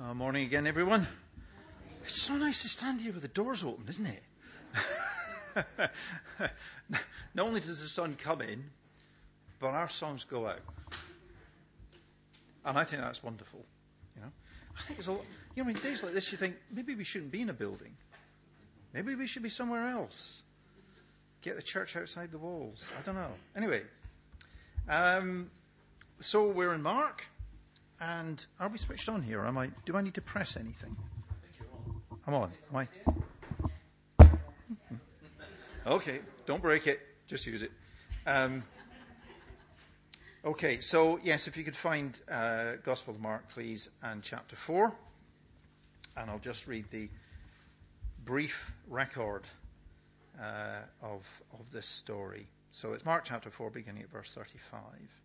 Morning again, everyone. It's so nice to stand here with the doors open, isn't it? Not only does the sun come in, but our songs go out. And I think that's wonderful. I think it's a lot. In days like this, you think maybe we shouldn't be in a building. Maybe we should be somewhere else. Get the church outside the walls. I don't know. Anyway, so we're in Mark. And are we switched on here? Do I need to press anything? I'm on. Am I? Okay, don't break it. Just use it. Okay, so yes, if you could find Gospel of Mark, please, and chapter 4. And I'll just read the brief record of this story. So it's Mark chapter 4, beginning at verse 35.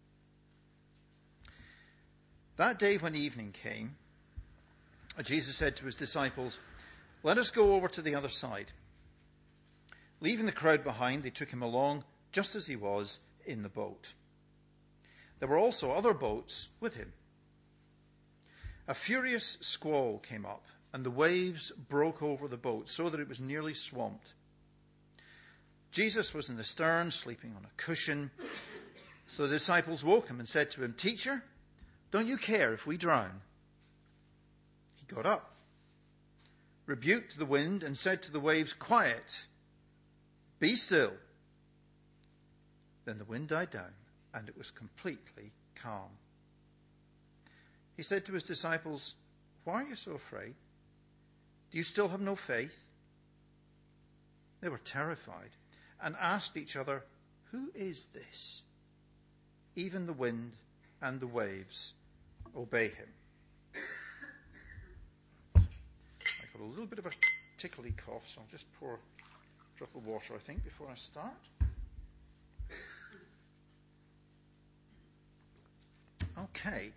That day when evening came, Jesus said to his disciples, "Let us go over to the other side." Leaving the crowd behind, they took him along just as he was in the boat. There were also other boats with him. A furious squall came up, and the waves broke over the boat so that it was nearly swamped. Jesus was in the stern, sleeping on a cushion. So the disciples woke him and said to him, "Teacher, don't you care if we drown?" He got up, rebuked the wind, and said to the waves, "Quiet, be still." Then the wind died down, and it was completely calm. He said to his disciples, "Why are you so afraid? Do you still have no faith?" They were terrified and asked each other, "Who is this? Even the wind and the waves obey him." I've got a little bit of a tickly cough, so I'll just pour a drop of water, I think, before I start. Okay.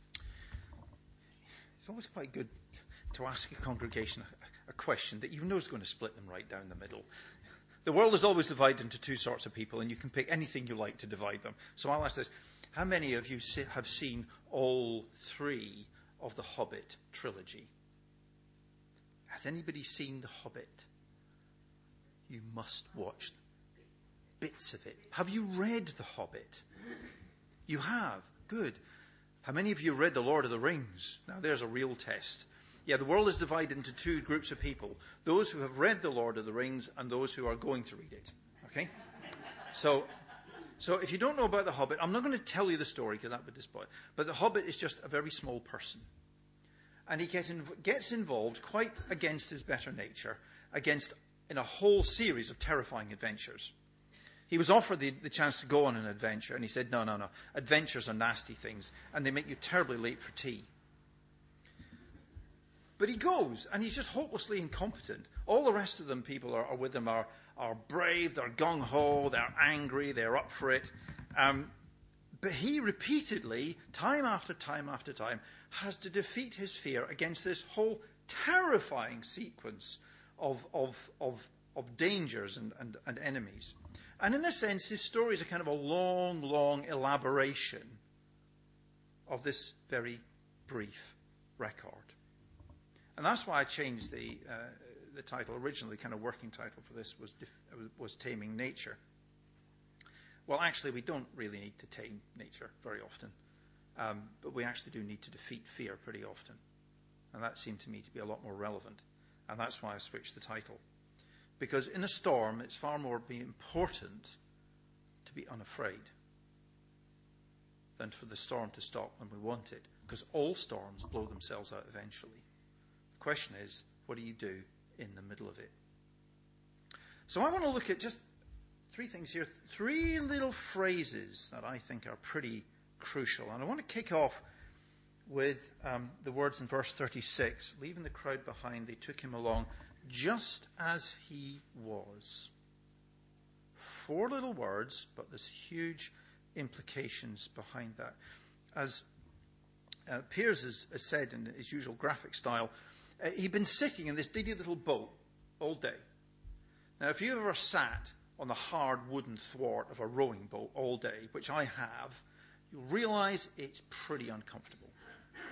It's always quite good to ask a congregation a question that you know is going to split them right down the middle. The world is always divided into two sorts of people, and you can pick anything you like to divide them. So I'll ask this. How many of you have seen all three of the Hobbit trilogy? Has anybody seen The Hobbit? You must watch bits of it. Have you read The Hobbit? You have? Good. How many of you read The Lord of the Rings? Now there's a real test. Yeah, the world is divided into two groups of people. Those who have read The Lord of the Rings and those who are going to read it. Okay? So if you don't know about The Hobbit, I'm not going to tell you the story because that would disappoint. But The Hobbit is just a very small person. And he gets involved quite against his better nature, in a whole series of terrifying adventures. He was offered the chance to go on an adventure, and he said, no. Adventures are nasty things, and they make you terribly late for tea. But he goes, and he's just hopelessly incompetent. All the rest of them, people are with him, are brave, they're gung-ho, they're angry, they're up for it. But he repeatedly, time after time after time, has to defeat his fear against this whole terrifying sequence of dangers and enemies. And in a sense, his story is a kind of a long, long elaboration of this very brief record. And that's why I changed the title. Originally, the kind of working title for this was Taming Nature. Well, actually, we don't really need to tame nature very often. But we actually do need to defeat fear pretty often. And that seemed to me to be a lot more relevant. And that's why I switched the title. Because in a storm, it's far more important to be unafraid than for the storm to stop when we want it. Because all storms blow themselves out eventually. The question is, what do you do in the middle of it? So I want to look at just three things here. Three little phrases that I think are pretty crucial. And I want to kick off with the words in verse 36. Leaving the crowd behind, they took him along just as he was. Four little words, but there's huge implications behind that. As Piers has said in his usual graphic style, he'd been sitting in this diddy little boat all day. Now, if you've ever sat on the hard wooden thwart of a rowing boat all day, which I have, you'll realize it's pretty uncomfortable.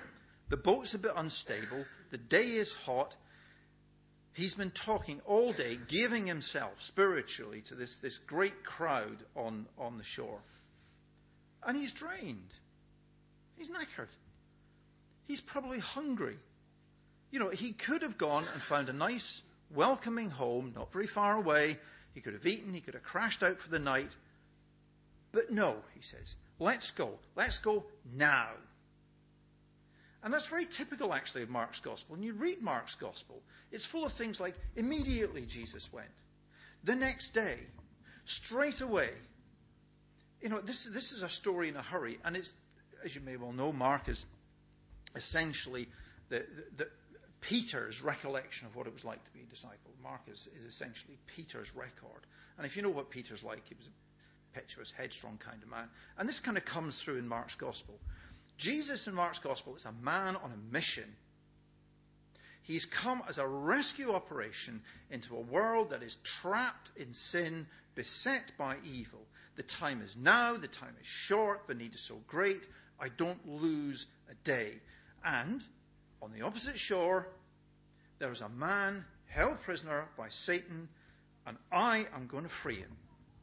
The boat's a bit unstable. The day is hot. He's been talking all day, giving himself spiritually to this great crowd on the shore. And he's drained. He's knackered. He's probably hungry. He could have gone and found a nice, welcoming home, not very far away. He could have eaten. He could have crashed out for the night. But no, he says, let's go. Let's go now. And that's very typical, actually, of Mark's Gospel. When you read Mark's Gospel, it's full of things like, immediately Jesus went. The next day. Straight away. This is a story in a hurry. And it's, as you may well know, Mark is essentially the Peter's recollection of what it was like to be a disciple. Mark is essentially Peter's record. And if you know what Peter's like, he was a impetuous, headstrong kind of man. And this kind of comes through in Mark's Gospel. Jesus in Mark's Gospel is a man on a mission. He's come as a rescue operation into a world that is trapped in sin, beset by evil. The time is now, the time is short, the need is so great, I don't lose a day. And on the opposite shore, there is a man held prisoner by Satan, and I am going to free him.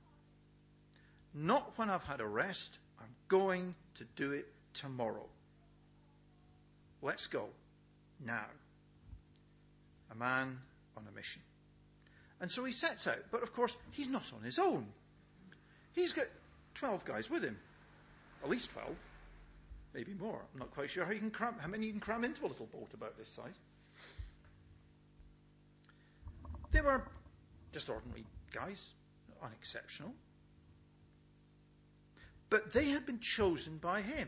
Not when I've had a rest, I'm going to do it tomorrow. Let's go now. A man on a mission. And so he sets out. But of course, he's not on his own. He's got 12 guys with him. At least 12. Maybe more. I'm not quite sure how many you can cram into a little boat about this size. They were just ordinary guys, unexceptional. But they had been chosen by him.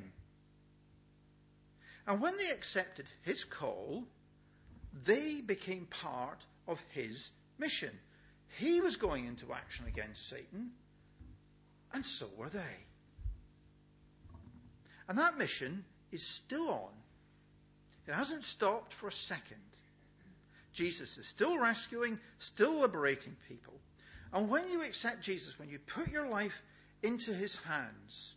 And when they accepted his call, they became part of his mission. He was going into action against Satan, and so were they. And that mission is still on. It hasn't stopped for a second. Jesus is still rescuing, still liberating people. And when you accept Jesus, when you put your life into his hands,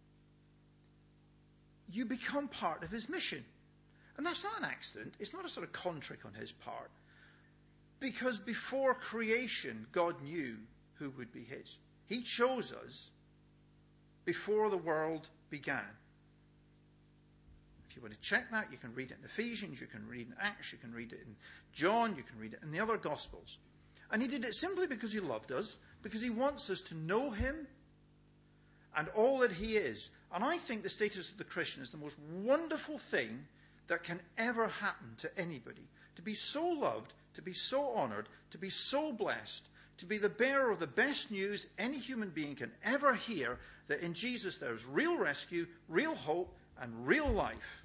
you become part of his mission. And that's not an accident. It's not a sort of contrick on his part. Because before creation, God knew who would be his. He chose us before the world began. If you want to check that, you can read it in Ephesians, you can read it in Acts, you can read it in John, you can read it in the other Gospels. And he did it simply because he loved us, because he wants us to know him and all that he is. And I think the status of the Christian is the most wonderful thing that can ever happen to anybody. To be so loved, to be so honoured, to be so blessed, to be the bearer of the best news any human being can ever hear, that in Jesus there is real rescue, real hope, and real life.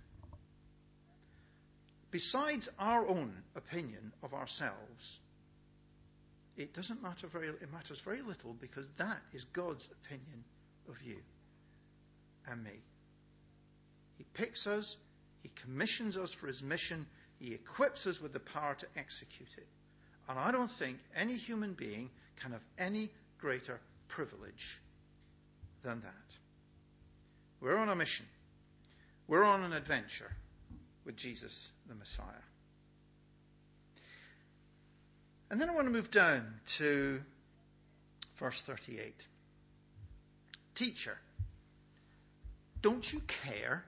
Besides our own opinion of ourselves, it matters very little, because that is God's opinion of you and me. He picks us, he commissions us for his mission, he equips us with the power to execute it. And I don't think any human being can have any greater privilege than that. We're on a mission. We're on an adventure with Jesus the Messiah. And then I want to move down to verse 38. Teacher, don't you care?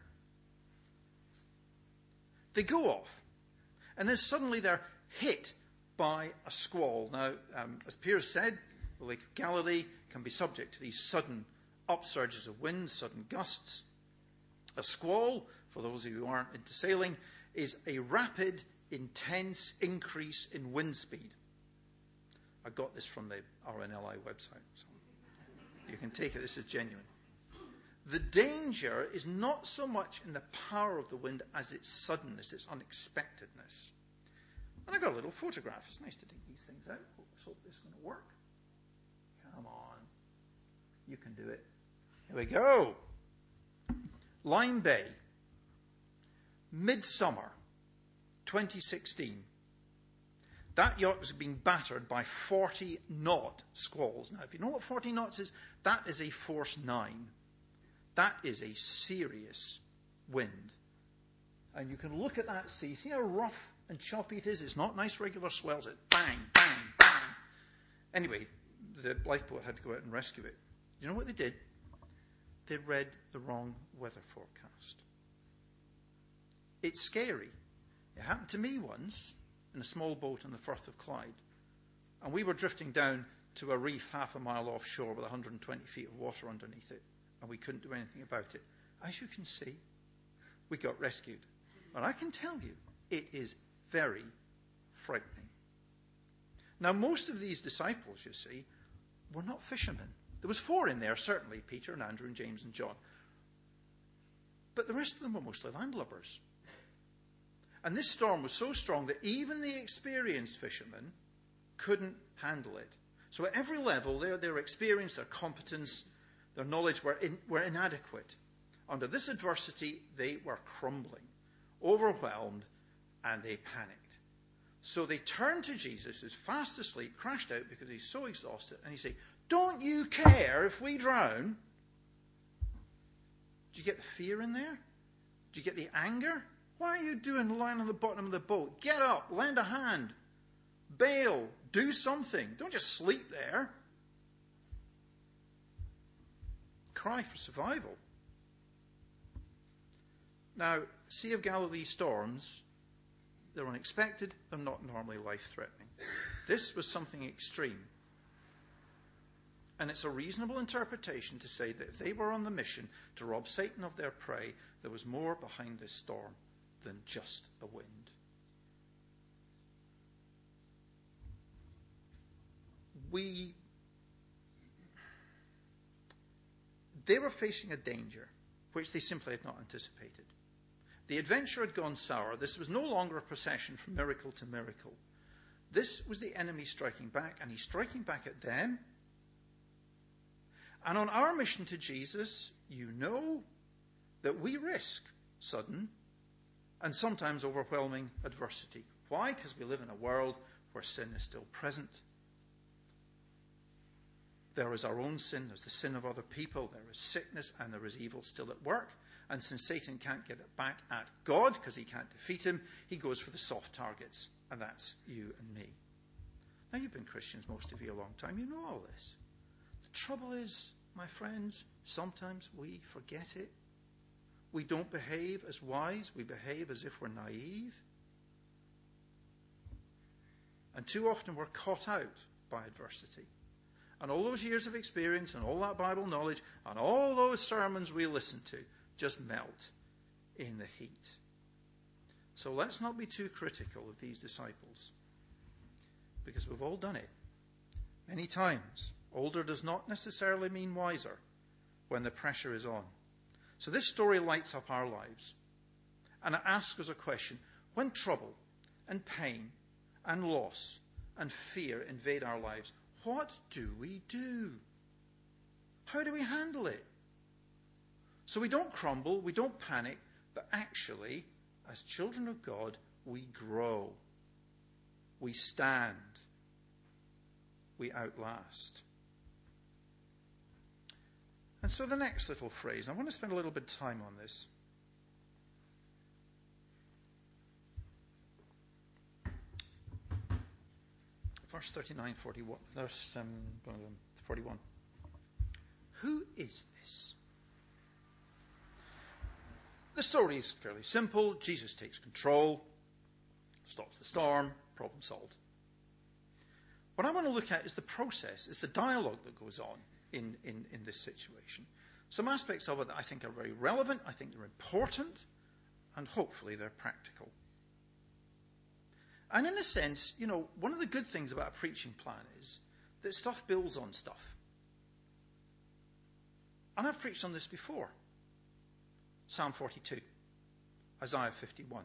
They go off, and then suddenly they're hit by a squall. Now, as Piers said, the Lake of Galilee can be subject to these sudden upsurges of wind, sudden gusts. A squall, for those of you who aren't into sailing, is a rapid, intense increase in wind speed. I got this from the RNLI website, so you can take it this is genuine. The danger is not so much in the power of the wind as its suddenness, its unexpectedness. And I got a little photograph. It's nice to take these things out. Let's hope this is going to work. Come on. You can do it. Here we go. Lyme Bay. Midsummer 2016. That yacht was being battered by 40 knot squalls. Now, if you know what 40 knots is, that is a force 9. That is a serious wind. And you can look at that sea. See how rough and choppy it is? It's not nice regular swells. It's bang, bang, bang. Anyway, the lifeboat had to go out and rescue it. You know what they did? They read the wrong weather forecast. It's scary. It happened to me once in a small boat in the Firth of Clyde. And we were drifting down to a reef half a mile offshore with 120 feet of water underneath it. And we couldn't do anything about it. As you can see, we got rescued. But I can tell you, it is very frightening. Now, most of these disciples, you see, were not fishermen. There was 4 in there, certainly, Peter and Andrew and James and John. But the rest of them were mostly landlubbers. And this storm was so strong that even the experienced fishermen couldn't handle it. So at every level, their experience, their competence, their knowledge were inadequate. Under this adversity, they were crumbling, overwhelmed, and they panicked. So they turned to Jesus, who's fast asleep, crashed out because he's so exhausted, and he said, "Don't you care if we drown?" Do you get the fear in there? Do you get the anger? What are you doing lying on the bottom of the boat? Get up, lend a hand, bail, do something. Don't just sleep there. Cry for survival. Now, Sea of Galilee storms, they're unexpected, they're not normally life-threatening. This was something extreme. And it's a reasonable interpretation to say that if they were on the mission to rob Satan of their prey, there was more behind this storm than just a wind. They were facing a danger which they simply had not anticipated. The adventure had gone sour. This was no longer a procession from miracle to miracle. This was the enemy striking back, and he's striking back at them. And on our mission to Jesus, you know that we risk sudden and sometimes overwhelming adversity. Why? Because we live in a world where sin is still present. There is our own sin, there's the sin of other people, there is sickness, and there is evil still at work. And since Satan can't get it back at God because he can't defeat him, he goes for the soft targets, and that's you and me. Now, you've been Christians, most of you, a long time. You know all this. The trouble is, my friends, sometimes we forget it. We don't behave as wise. We behave as if we're naive. And too often we're caught out by adversity. And all those years of experience and all that Bible knowledge and all those sermons we listen to just melt in the heat. So let's not be too critical of these disciples, because we've all done it many times. Older does not necessarily mean wiser when the pressure is on. So this story lights up our lives, and it asks us a question. When trouble and pain and loss and fear invade our lives, what do we do? How do we handle it? So we don't crumble, we don't panic, but actually, as children of God, we grow. We stand. We outlast. And so the next little phrase, I want to spend a little bit of time on this. Verse 39, 41. Verse 41. Who is this? The story is fairly simple. Jesus takes control, stops the storm, problem solved. What I want to look at is the process, it's the dialogue that goes on in this situation. Some aspects of it that I think are very relevant, I think they're important, and hopefully they're practical. And in a sense, you know, one of the good things about a preaching plan is that stuff builds on stuff. And I've preached on this before. Psalm 42, Isaiah 51.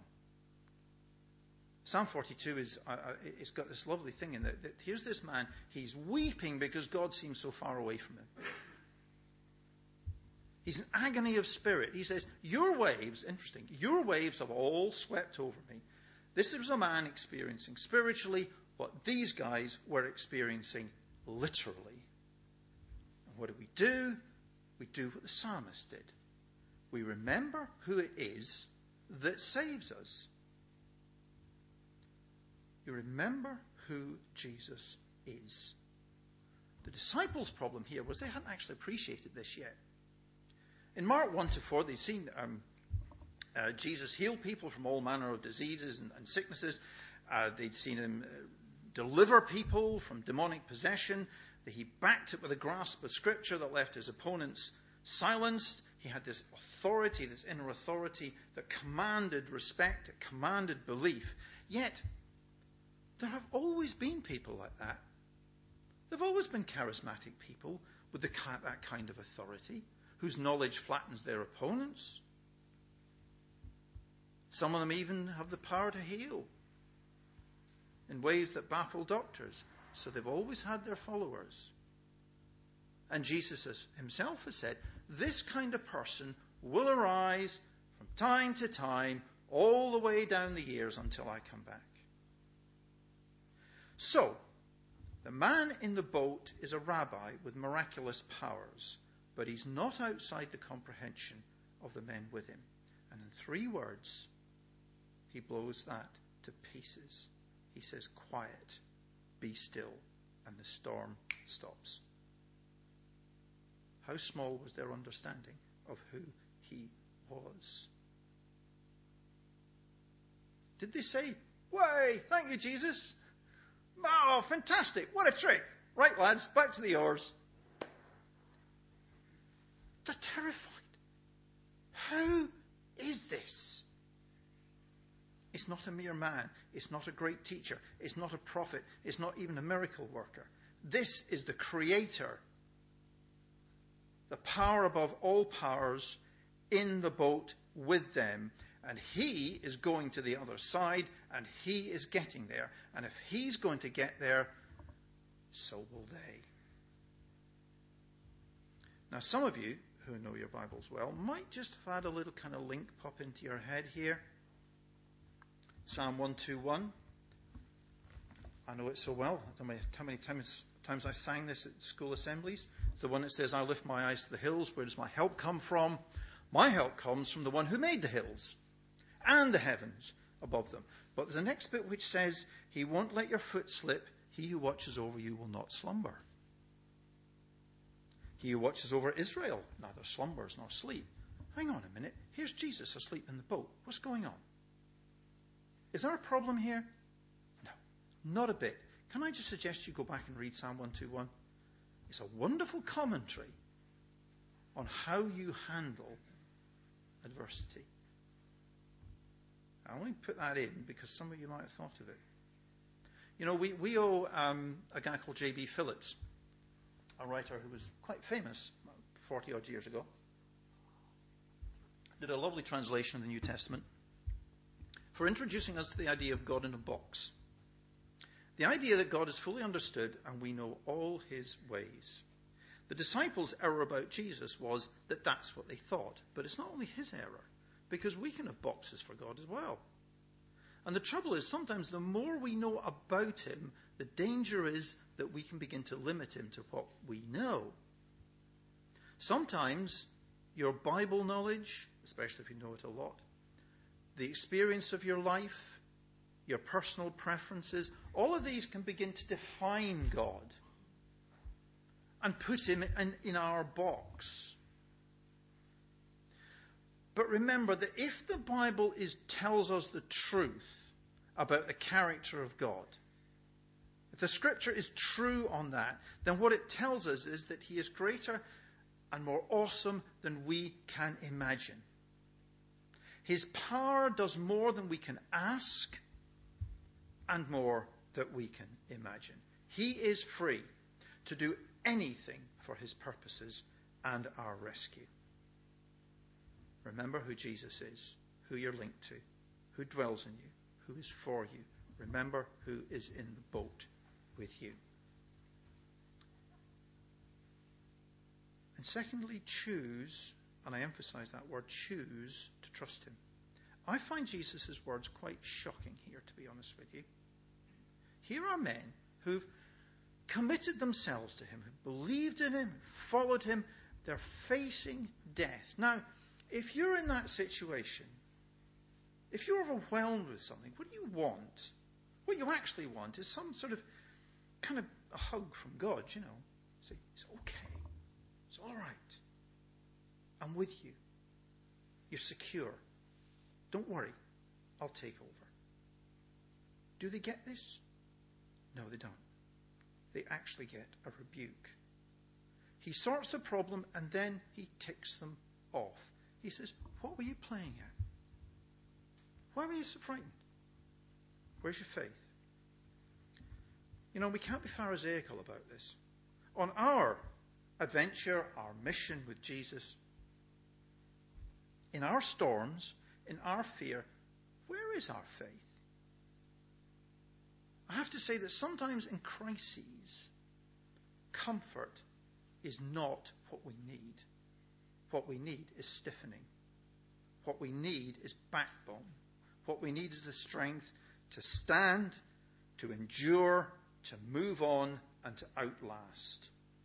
Psalm 42 it's got this lovely thing in that here's this man, he's weeping because God seems so far away from him. He's in agony of spirit. He says, your waves have all swept over me. This was a man experiencing spiritually what these guys were experiencing literally. And what do? We do what the psalmist did. We remember who it is that saves us. You remember who Jesus is. The disciples' problem here was they hadn't actually appreciated this yet. In Mark 1-4, they'd seen Jesus heal people from all manner of diseases and sicknesses. They'd seen him deliver people from demonic possession. He backed it with a grasp of Scripture that left his opponents silenced. He had this authority, this inner authority that commanded respect, that commanded belief. Yet, there have always been people like that. There have always been charismatic people with that kind of authority, whose knowledge flattens their opponents. Some of them even have the power to heal in ways that baffle doctors. So they've always had their followers. And Jesus himself has said, this kind of person will arise from time to time, all the way down the years until I come back. So, the man in the boat is a rabbi with miraculous powers, but he's not outside the comprehension of the men with him. And in 3 words, he blows that to pieces. He says, quiet, be still, and the storm stops. How small was their understanding of who he was? Did they say, "Way, thank you, Jesus. Oh, fantastic, what a trick. Right, lads, back to the oars." They're terrified. Who is this? It's not a mere man. It's not a great teacher. It's not a prophet. It's not even a miracle worker. This is the Creator, the power above all powers, in the boat with them. And he is going to the other side, and he is getting there. And if he's going to get there, so will they. Now, some of you who know your Bibles well might just have had a little kind of link pop into your head here. Psalm 121. I know it so well. I don't know how many times I sang this at school assemblies. It's the one that says, I lift my eyes to the hills. Where does my help come from? My help comes from the one who made the hills and the heavens above them. But there's a next bit which says, he won't let your foot slip. He who watches over you will not slumber. He who watches over Israel neither slumbers nor sleep. Hang on a minute. Here's Jesus asleep in the boat. What's going on? Is there a problem here? No, not a bit. Can I just suggest you go back and read Psalm 121? It's a wonderful commentary on how you handle adversity. I only put that in because some of you might have thought of it. You know, we owe a guy called J.B. Phillips, a writer who was quite famous 40-odd years ago. Did a lovely translation of the New Testament for introducing us to the idea of God in a box. The idea that God is fully understood and we know all his ways. The disciples' error about Jesus was that that's what they thought. But it's not only his error, because we can have boxes for God as well. And the trouble is, sometimes the more we know about him, the danger is that we can begin to limit him to what we know. Sometimes your Bible knowledge, especially if you know it a lot, the experience of your life, your personal preferences, all of these can begin to define God and put him in our box. But remember that if the Bible tells us the truth about the character of God, if the Scripture is true on that, then what it tells us is that he is greater and more awesome than we can imagine. His power does more than we can ask and more than we can imagine. He is free to do anything for his purposes and our rescue. Remember who Jesus is, who you're linked to, who dwells in you, who is for you. Remember who is in the boat with you. And secondly, choose, and I emphasize that word, choose to trust him. I find Jesus' words quite shocking here, to be honest with you. Here are men who've committed themselves to him, who believed in him, followed him. They're facing death. Now, if you're in that situation, If you're overwhelmed with something, what do you want? What you actually want is some sort of kind of a hug from God, you know. Say, it's okay. It's all right. I'm with you. You're secure. Don't worry. I'll take over. Do they get this? No, they don't. They actually get a rebuke. He sorts the problem and then he ticks them off. He says, what were you playing at? Why were you so frightened? Where's your faith? You know, we can't be Pharisaical about this. On our adventure, our mission with Jesus, in our storms, in our fear, where is our faith? I have to say that sometimes in crises, comfort is not what we need. What we need is stiffening. What we need is backbone. What we need is the strength to stand, to endure, to move on, and to outlast.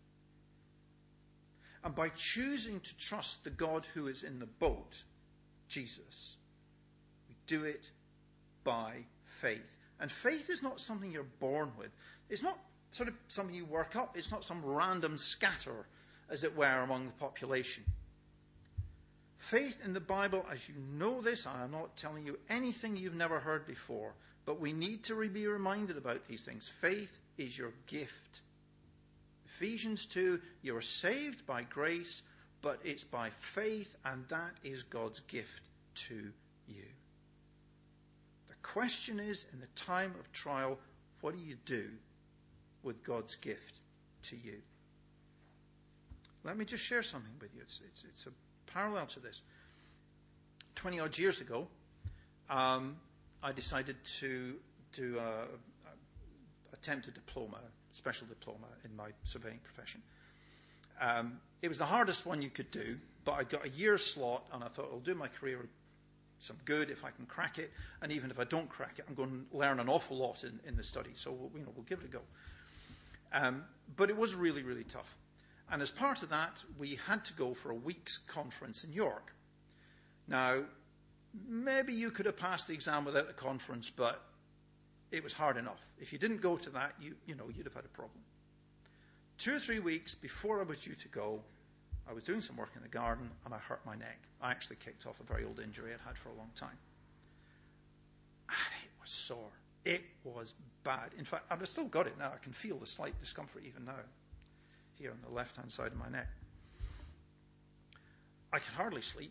And by choosing to trust the God who is in the boat, Jesus, we do it by faith. And faith is not something you're born with. It's not sort of something you work up. It's not some random scatter, as it were, among the population. Faith in the Bible, as you know this, I am not telling you anything you've never heard before, but we need to be reminded about these things. Faith is your gift. Ephesians 2, you are saved by grace, but it's by faith, and that is God's gift to you. The question is, in the time of trial, what do you do with God's gift to you? Let me just share something with you. It's a parallel to this. 20-odd years ago, I decided to do attempt a diploma, special diploma in my surveying profession. It was the hardest one you could do, but I got a year's slot, and I thought it'll do my career some good if I can crack it, and even if I don't crack it, I'm going to learn an awful lot in the study, so we'll give it a go. But it was really, really tough. And as part of that, we had to go for a week's conference in York. Now, maybe you could have passed the exam without the conference, but it was hard enough. If you didn't go to that, you'd have had a problem. 2 or 3 weeks before I was due to go, I was doing some work in the garden and I hurt my neck. I actually kicked off a very old injury I'd had for a long time. And it was sore. It was bad. In fact, I've still got it now. I can feel the slight discomfort even now, here on the left-hand side of my neck. I could hardly sleep.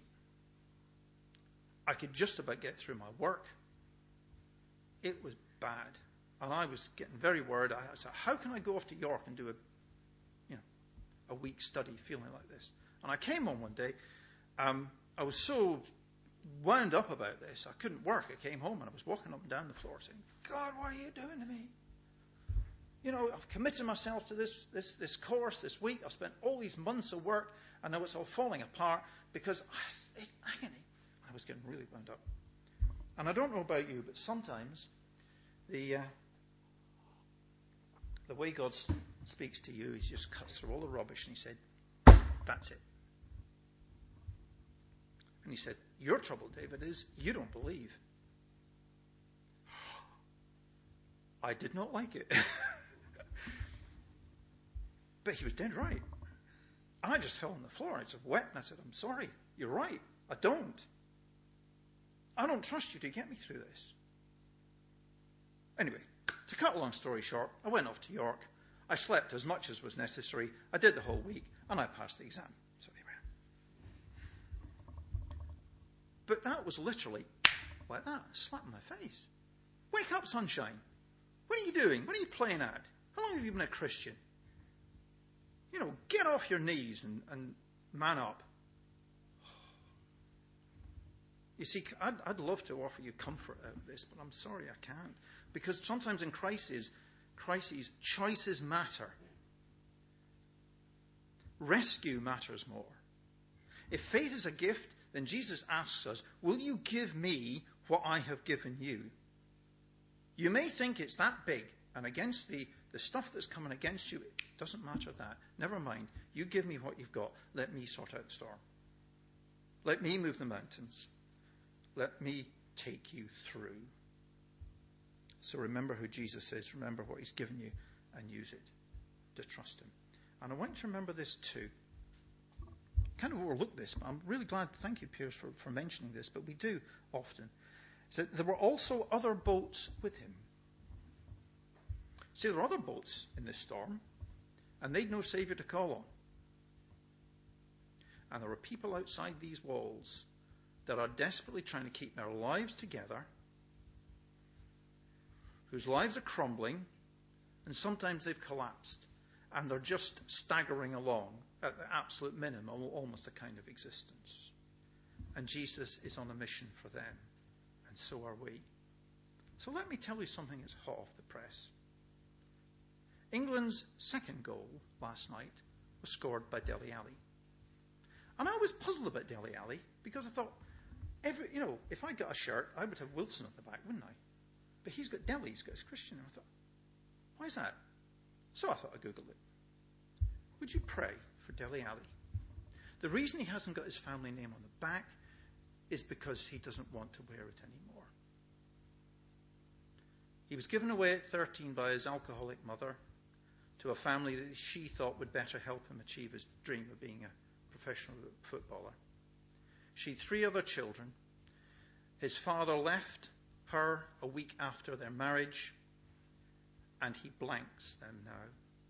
I could just about get through my work. It was bad. And I was getting very worried. I said, how can I go off to York and do a week's study feeling like this? And I came on one day. I was so wound up about this, I couldn't work. I came home and I was walking up and down the floor saying, God, what are you doing to me? I've committed myself to this course this week. I've spent all these months of work, and now it's all falling apart because it's agony. I was getting really wound up. And I don't know about you, but sometimes the way God speaks to you, he just cuts through all the rubbish, and he said, that's it. And he said, your trouble, David, is you don't believe. I did not like it. But he was dead right. I just fell on the floor. I just wept, and I said, I'm sorry. You're right. I don't trust you to get me through this. Anyway, to cut a long story short, I went off to York. I slept as much as was necessary. I did the whole week, and I passed the exam. So there we are. But that was literally like that, a slap in my face. Wake up, sunshine. What are you doing? What are you playing at? How long have you been a Christian? Get off your knees and man up. You see, I'd love to offer you comfort out of this, but I'm sorry I can't. Because sometimes in crises, choices matter. Rescue matters more. If faith is a gift, then Jesus asks us, will you give me what I have given you? You may think it's that big, and against the stuff that's coming against you, it doesn't matter that. Never mind. You give me what you've got. Let me sort out the storm. Let me move the mountains. Let me take you through. So remember who Jesus is, remember what he's given you, and use it to trust him. And I want you to remember this too. Kind of overlooked this, but I'm really glad, thank you, Piers, for mentioning this, but we do often. So there were also other boats with him. See, there were other boats in this storm, and they'd no Saviour to call on. And there are people outside these walls that are desperately trying to keep their lives together, whose lives are crumbling, and sometimes they've collapsed, and they're just staggering along at the absolute minimum, almost a kind of existence. And Jesus is on a mission for them, and so are we. So let me tell you something that's hot off the press. England's second goal last night was scored by Dele Alli. And I was puzzled about Dele Alli because I thought, if I got a shirt, I would have Wilson at the back, wouldn't I? But he's got Dele, he's got his Christian. And I thought, why is that? So I thought I Googled it. Would you pray for Dele Alli? The reason he hasn't got his family name on the back is because he doesn't want to wear it anymore. He was given away at 13 by his alcoholic mother to a family that she thought would better help him achieve his dream of being a professional footballer. She had 3 other children. His father left her a week after their marriage, and he blanks them now.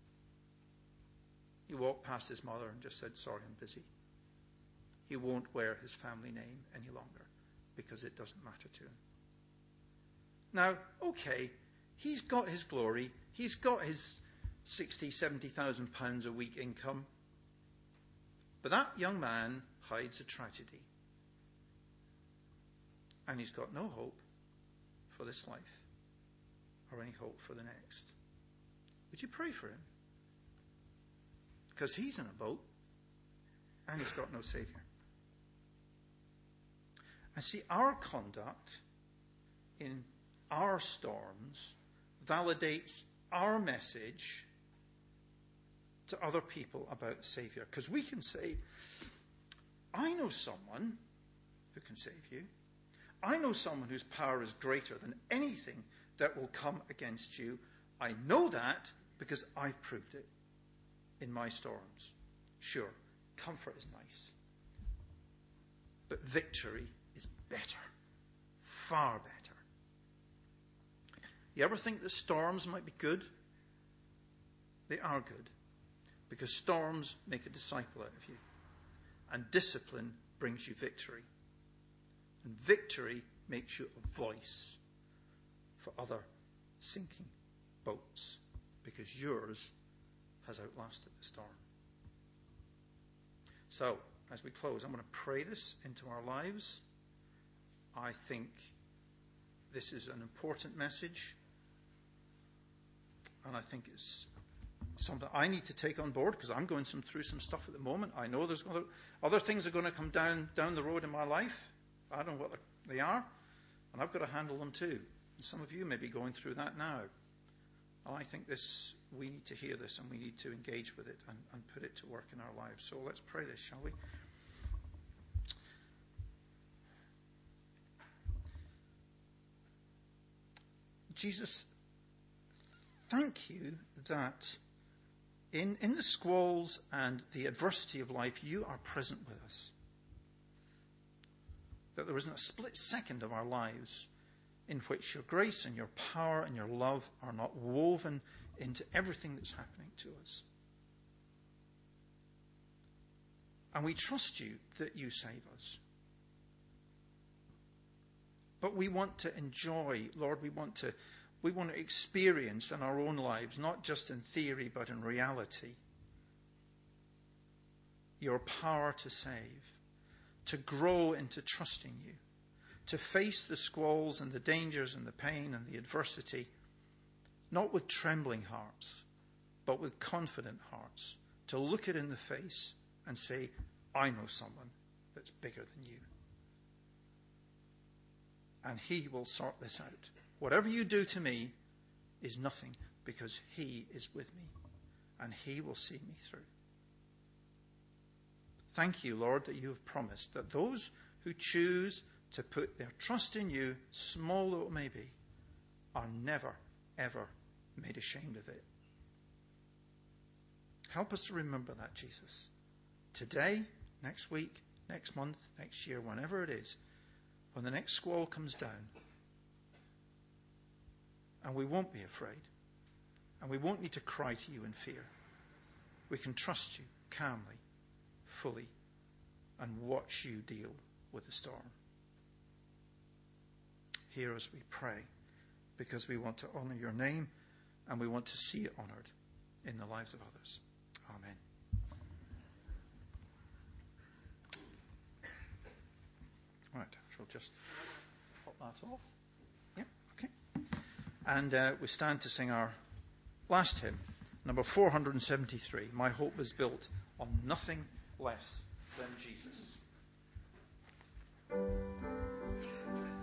He walked past his mother and just said, sorry, I'm busy. He won't wear his family name any longer because it doesn't matter to him. Now, okay, he's got his glory. He's got his 60,000, 70,000 pounds a week income. But that young man hides a tragedy. And he's got no hope for this life or any hope for the next. Would you pray for him? Because he's in a boat and he's got no Saviour. And see, our conduct in our storms validates our message to other people about the Saviour. Because we can say, I know someone who can save you. I know someone whose power is greater than anything that will come against you. I know that because I've proved it in my storms. Sure, comfort is nice. But victory is better. Far better. You ever think that storms might be good? They are good. Because storms make a disciple out of you. And discipline brings you victory. And victory makes you a voice for other sinking boats. Because yours has outlasted the storm. So, as we close, I'm going to pray this into our lives. I think this is an important message. And I think it's something I need to take on board because I'm going through some stuff at the moment. I know there's other things are going to come down the road in my life. I don't know what they are. And I've got to handle them too. And some of you may be going through that now. And I think we need to hear this and we need to engage with it and put it to work in our lives. So let's pray this, shall we? Jesus, thank you that in the squalls and the adversity of life, you are present with us. That there isn't a split second of our lives in which your grace and your power and your love are not woven into everything that's happening to us. And we trust you that you save us. But we want to enjoy, Lord, we want to experience in our own lives, not just in theory, but in reality, your power to save, to grow into trusting you, to face the squalls and the dangers and the pain and the adversity, not with trembling hearts, but with confident hearts, to look it in the face and say, I know someone that's bigger than you. And he will sort this out. Whatever you do to me is nothing because he is with me and he will see me through. Thank you, Lord, that you have promised that those who choose to put their trust in you, small though it may be, are never, ever made ashamed of it. Help us to remember that, Jesus. Today, next week, next month, next year, whenever it is, when the next squall comes down, and we won't be afraid, and we won't need to cry to you in fear. We can trust you calmly, fully, and watch you deal with the storm. Hear us, we pray, because we want to honour your name and we want to see it honoured in the lives of others. Amen. Right, she'll just pop that off. Yeah, okay. And we stand to sing our last hymn, number 473. My hope is built on nothing less than Jesus.